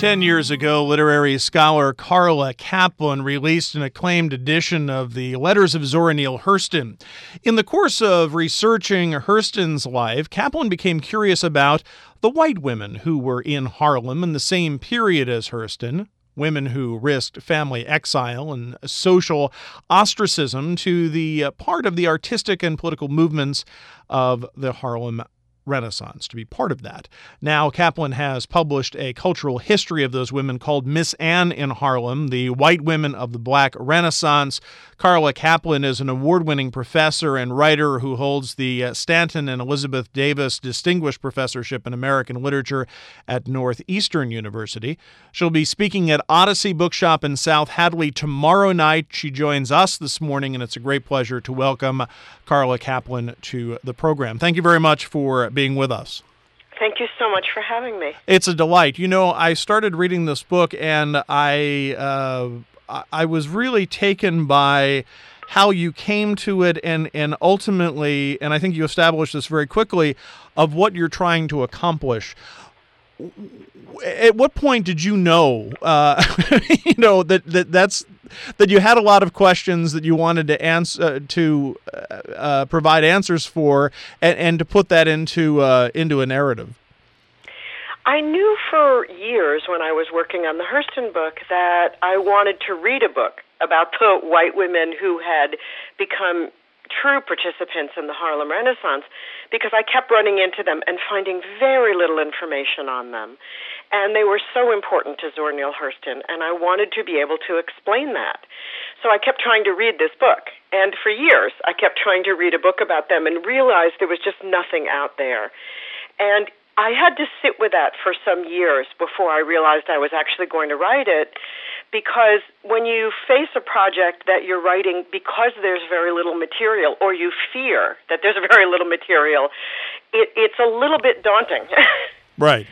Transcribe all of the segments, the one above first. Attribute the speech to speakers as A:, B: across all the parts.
A: 10 years ago, literary scholar Carla Kaplan released an acclaimed edition of the Letters of Zora Neale Hurston. In the course of researching Hurston's life, Kaplan became curious about the white women who were in Harlem in the same period as Hurston, women who risked family exile and social ostracism to the part of the artistic and political movements of the Harlem Renaissance, to be part of that. Now, Kaplan has published a cultural history of those women called Miss Anne in Harlem, the White Women of the Black Renaissance. Carla Kaplan is an award-winning professor and writer who holds the Stanton and Elizabeth Davis Distinguished Professorship in American Literature at Northeastern University. She'll be speaking at Odyssey Bookshop in South Hadley tomorrow night. She joins us this morning, and it's a great pleasure to welcome Carla Kaplan to the program. Thank you very much for being with us.
B: Thank you so much for having me.
A: It's a delight. You know, I started reading this book, and I was really taken by how you came to it, and ultimately, and I think you established this very quickly, of what you're trying to accomplish. At what point did you know, that you had a lot of questions that you wanted to answer, provide answers for, and to put that into a narrative?
B: I knew for years when I was working on the Hurston book that I wanted to read a book about the white women who had become true participants in the Harlem Renaissance, because I kept running into them and finding very little information on them. And they were so important to Zora Neale Hurston, and I wanted to be able to explain that. So I kept trying to read this book, and for years I kept trying to read a book about them and realized there was just nothing out there. And I had to sit with that for some years before I realized I was actually going to write it, because when you face a project that you're writing because there's very little material, or you fear that there's very little material, it's a little bit daunting.
A: Right.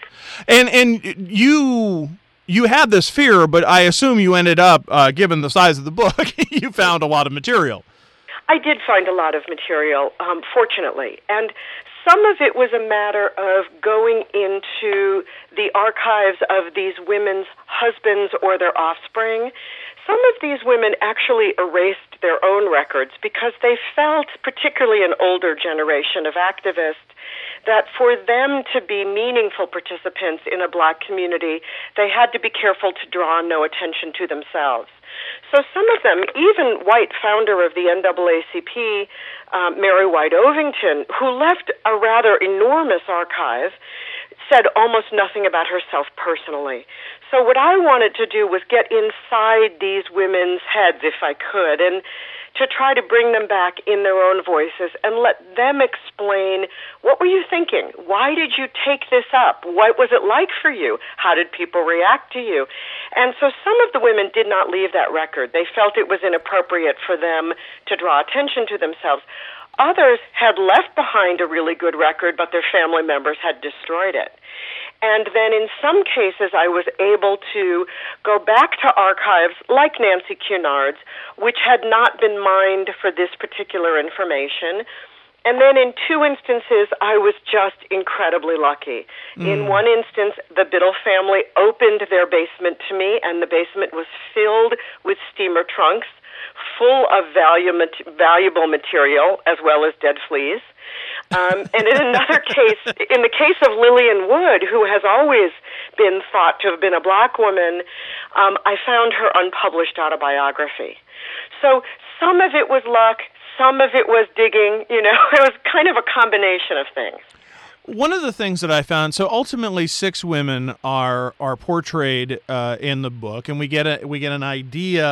A: And you had this fear, but I assume you ended up, given the size of the book, you found a lot of material.
B: I did find a lot of material, fortunately. And some of it was a matter of going into the archives of these women's husbands or their offspring. Some of these women actually erased their own records because they felt, particularly an older generation of activists, that for them to be meaningful participants in a black community, they had to be careful to draw no attention to themselves. So some of them, even white founder of the NAACP, Mary White Ovington, who left a rather enormous archive, said almost nothing about herself personally. So what I wanted to do was get inside these women's heads, if I could, and to try to bring them back in their own voices and let them explain, what were you thinking? Why did you take this up? What was it like for you? How did people react to you? And so some of the women did not leave that record. They felt it was inappropriate for them to draw attention to themselves. Others had left behind a really good record, but their family members had destroyed it. And then in some cases, I was able to go back to archives like Nancy Cunard's, which had not been mined for this particular information. And then in two instances, I was just incredibly lucky. In one instance, the Biddle family opened their basement to me, and the basement was filled with steamer trunks full of valuable material, as well as dead fleas. And in another case, in the case of Lillian Wood, who has always been thought to have been a black woman, I found her unpublished autobiography. So some of it was luck, some of it was digging, it was kind of a combination of things.
A: One of the things that I found, so ultimately 6 women are portrayed in the book, and we get an idea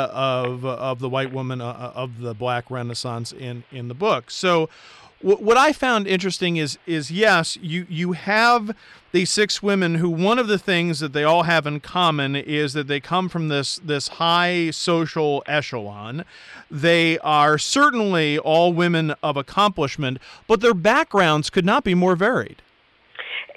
A: of the white woman of the Black Renaissance in the book. So what I found interesting is yes, you have these 6 women who, one of the things that they all have in common is that they come from this high social echelon. They are certainly all women of accomplishment, but their backgrounds could not be more varied.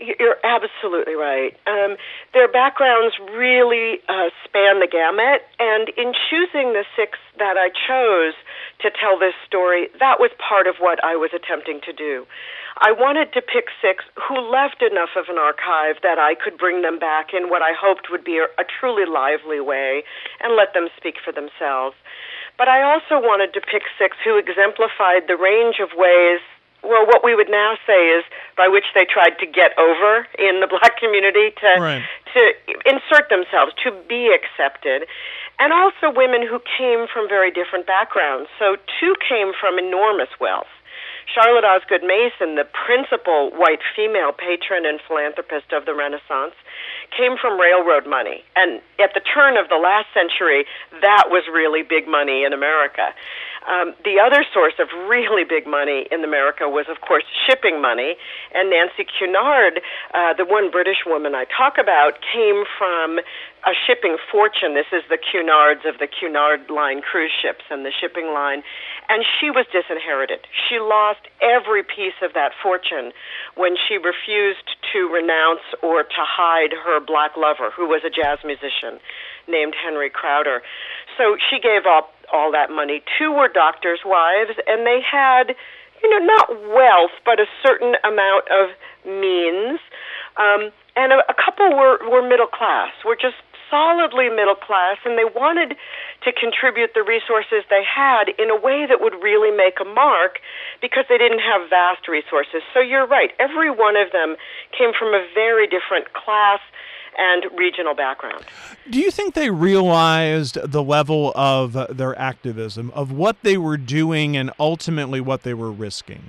B: You're absolutely right. Their backgrounds really span the gamut, and in choosing the 6 that I chose to tell this story, that was part of what I was attempting to do. I wanted to pick 6 who left enough of an archive that I could bring them back in what I hoped would be a truly lively way and let them speak for themselves. But I also wanted to pick 6 who exemplified the range of ways, well, what we would now say is by which they tried to get over in the Black community to insert themselves, to be accepted, and also women who came from very different backgrounds. So 2 came from enormous wealth. Charlotte Osgood Mason, the principal white female patron and philanthropist of the Renaissance, came from railroad money. And at the turn of the last century, that was really big money in America. The other source of really big money in America was, of course, shipping money. And Nancy Cunard, the one British woman I talk about, came from a shipping fortune. This is the Cunards of the Cunard Line cruise ships and the shipping line. And she was disinherited. She lost every piece of that fortune when she refused to renounce or to hide her black lover, who was a jazz musician named Henry Crowder. So she gave up all that money. 2 were doctors' wives, and they had, not wealth, but a certain amount of means. And a couple were middle class, were just solidly middle class, and they wanted to contribute the resources they had in a way that would really make a mark because they didn't have vast resources. So you're right. Every one of them came from a very different class and regional background.
A: Do you think they realized the level of their activism, of what they were doing and ultimately what they were risking?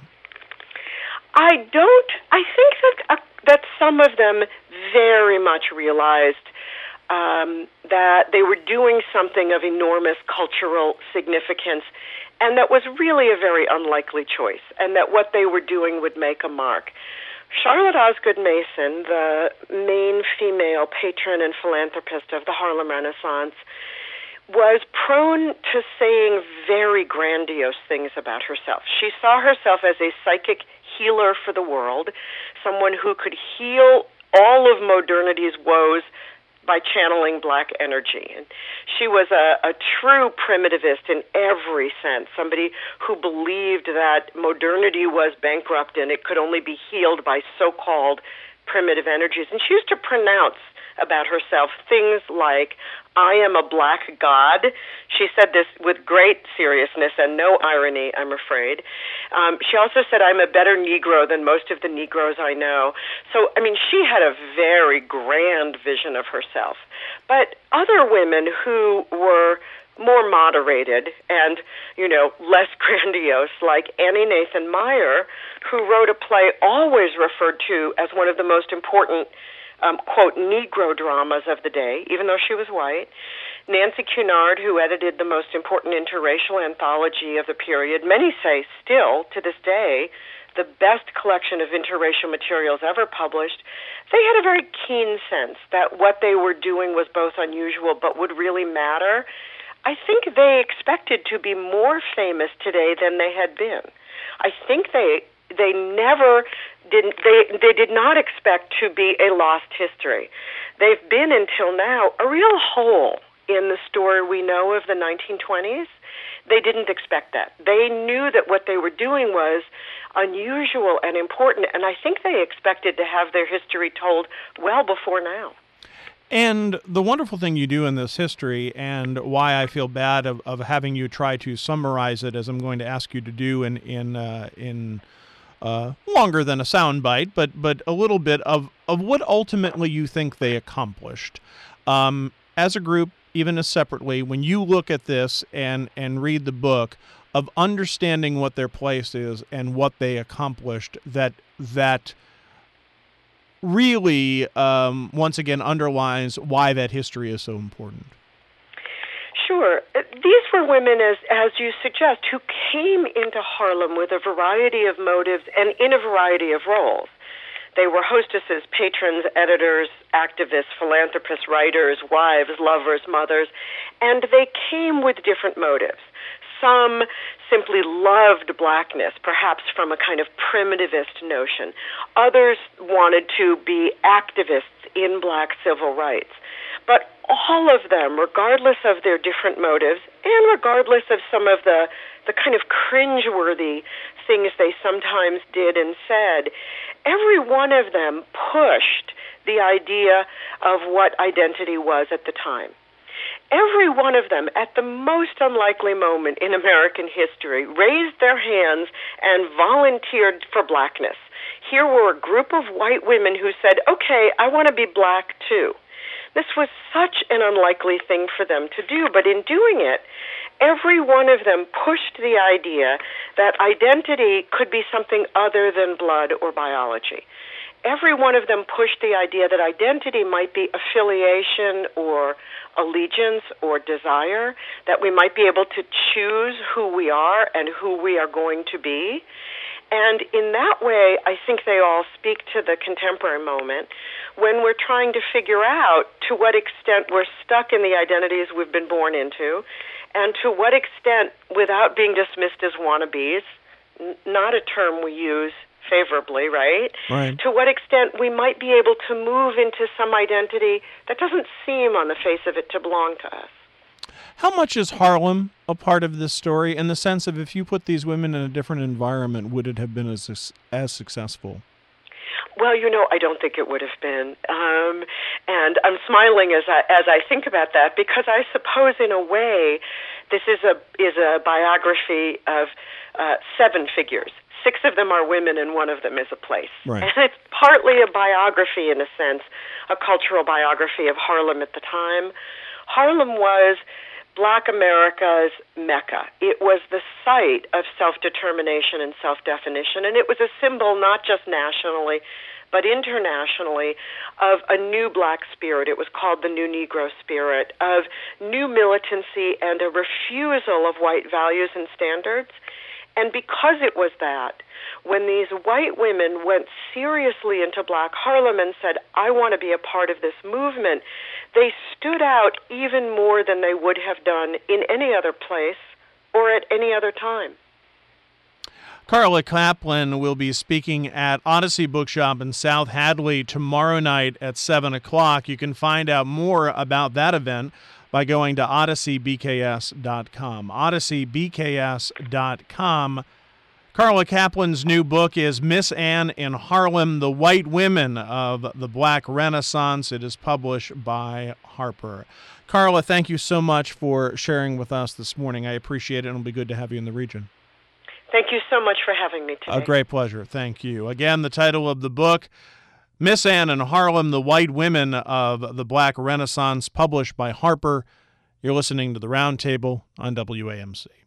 B: I don't. I think that some of them very much realized that they were doing something of enormous cultural significance, and that was really a very unlikely choice, and that what they were doing would make a mark. Charlotte Osgood Mason, the main female patron and philanthropist of the Harlem Renaissance, was prone to saying very grandiose things about herself. She saw herself as a psychic healer for the world, someone who could heal all of modernity's woes by channeling black energy. And she was a true primitivist in every sense, somebody who believed that modernity was bankrupt and it could only be healed by so-called primitive energies. And she used to pronounce about herself things like, "I am a black god." She said this with great seriousness and no irony, I'm afraid. She also said, "I'm a better Negro than most of the Negroes I know." So, she had a very grand vision of herself. But other women who were more moderated and, less grandiose, like Annie Nathan Meyer, who wrote a play always referred to as one of the most important quote, Negro dramas of the day, even though she was white. Nancy Cunard, who edited the most important interracial anthology of the period, many say still, to this day, the best collection of interracial materials ever published. They had a very keen sense that what they were doing was both unusual but would really matter. I think they expected to be more famous today than they had been. I think they did not expect to be a lost history. They've been, until now, a real hole in the story we know of the 1920s. They didn't expect that. They knew that what they were doing was unusual and important, and I think they expected to have their history told well before now.
A: And the wonderful thing you do in this history, and why I feel bad of having you try to summarize it, as I'm going to ask you to do in longer than a soundbite, but a little bit of what ultimately you think they accomplished. As a group, even as separately, when you look at this and read the book, of understanding what their place is and what they accomplished, that really, once again, underlines why that history is so important.
B: Sure. These were women, as you suggest, who came into Harlem with a variety of motives and in a variety of roles. They were hostesses, patrons, editors, activists, philanthropists, writers, wives, lovers, mothers, and they came with different motives. Some simply loved blackness, perhaps from a kind of primitivist notion. Others wanted to be activists in black civil rights. But all of them, regardless of their different motives, and regardless of some of the kind of cringeworthy things they sometimes did and said, every one of them pushed the idea of what identity was at the time. Every one of them, at the most unlikely moment in American history, raised their hands and volunteered for blackness. Here were a group of white women who said, okay, I want to be black too. This was such an unlikely thing for them to do, but in doing it, every one of them pushed the idea that identity could be something other than blood or biology. Every one of them pushed the idea that identity might be affiliation or allegiance or desire, that we might be able to choose who we are and who we are going to be. And in that way, I think they all speak to the contemporary moment when we're trying to figure out to what extent we're stuck in the identities we've been born into, and to what extent, without being dismissed as wannabes, not a term we use favorably, right?
A: Right.
B: To what extent we might be able to move into some identity that doesn't seem on the face of it to belong to us.
A: How much is Harlem a part of this story, in the sense of if you put these women in a different environment, would it have been as successful?
B: Well, I don't think it would have been, and I'm smiling as I think about that, because I suppose in a way this is a biography of 7 figures. 6 of them are women, and 1 of them is a place.
A: Right.
B: And it's partly a biography, in a sense, a cultural biography of Harlem at the time. Harlem was Black America's Mecca. It was the site of self-determination and self-definition, and it was a symbol not just nationally, but internationally, of a new black spirit. It was called the New Negro spirit, of new militancy and a refusal of white values and standards. And because it was that, when these white women went seriously into Black Harlem and said, I want to be a part of this movement, they stood out even more than they would have done in any other place or at any other time.
A: Carla Kaplan will be speaking at Odyssey Bookshop in South Hadley tomorrow night at 7 o'clock. You can find out more about that event by going to odysseybks.com. odysseybks.com. Carla Kaplan's new book is Miss Anne in Harlem, The White Women of the Black Renaissance. It is published by Harper. Carla, thank you so much for sharing with us this morning. I appreciate it, and it'll be good to have you in the region.
B: Thank you so much for having me today.
A: A great pleasure. Thank you. Again, the title of the book, Miss Anne in Harlem, The White Women of the Black Renaissance, published by Harper. You're listening to The Roundtable on WAMC.